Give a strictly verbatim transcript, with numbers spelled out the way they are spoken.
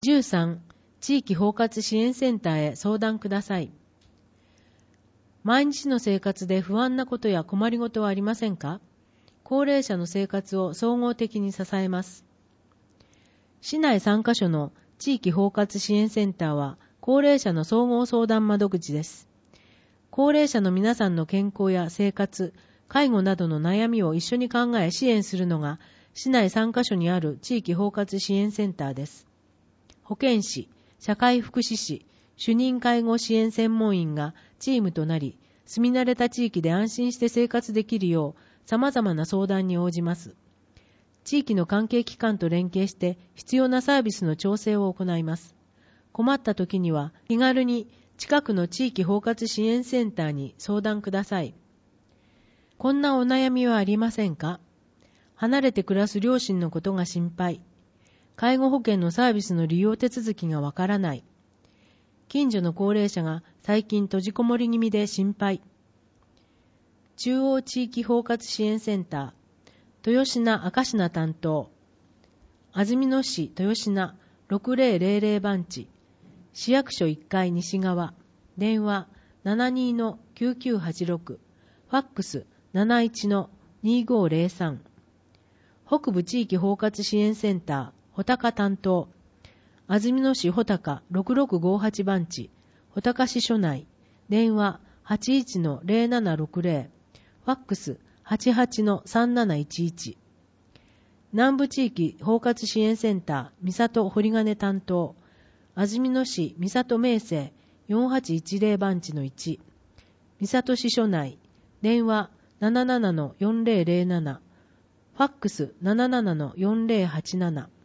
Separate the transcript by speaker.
Speaker 1: じゅうさん、地域包括支援センターへ相談ください。毎日の生活で不安なことや困りごとはありませんか？高齢者の生活を総合的に支えます。市内さんカ所の地域包括支援センターは高齢者の総合相談窓口です。高齢者の皆さんの健康や生活、介護などの悩みを一緒に考え支援するのが市内さんカ所にある地域包括支援センターです。保健師、社会福祉士、主任介護支援専門員がチームとなり、住み慣れた地域で安心して生活できるよう様々な相談に応じます。地域の関係機関と連携して必要なサービスの調整を行います。困った時には気軽に近くの地域包括支援センターに相談ください。こんなお悩みはありませんか？離れて暮らす両親のことが心配。介護保険のサービスの利用手続きがわからない。近所の高齢者が最近閉じこもり気味で心配。中央地域包括支援センター、豊品赤品担当。安曇野市豊品ろくぜろぜろぜろ番地。市役所いっかい西側。電話 ななにのきゅうきゅうはちろく。ファックス なないちのにごぜろさん。北部地域包括支援センター、穂高担当。安曇野市穂高ろくろくごはち番地。穂高支所内。電話 はちいちのぜろななろくぜろ。ファックス はちはちのさんなないちいち。南部地域包括支援センター、三郷堀金担当。安曇野市三郷名生よんはちいちぜろ番地のいち。三郷支所内。電話 ななななのよんぜろぜろなな。ファックス ななななのよんぜろはちなな。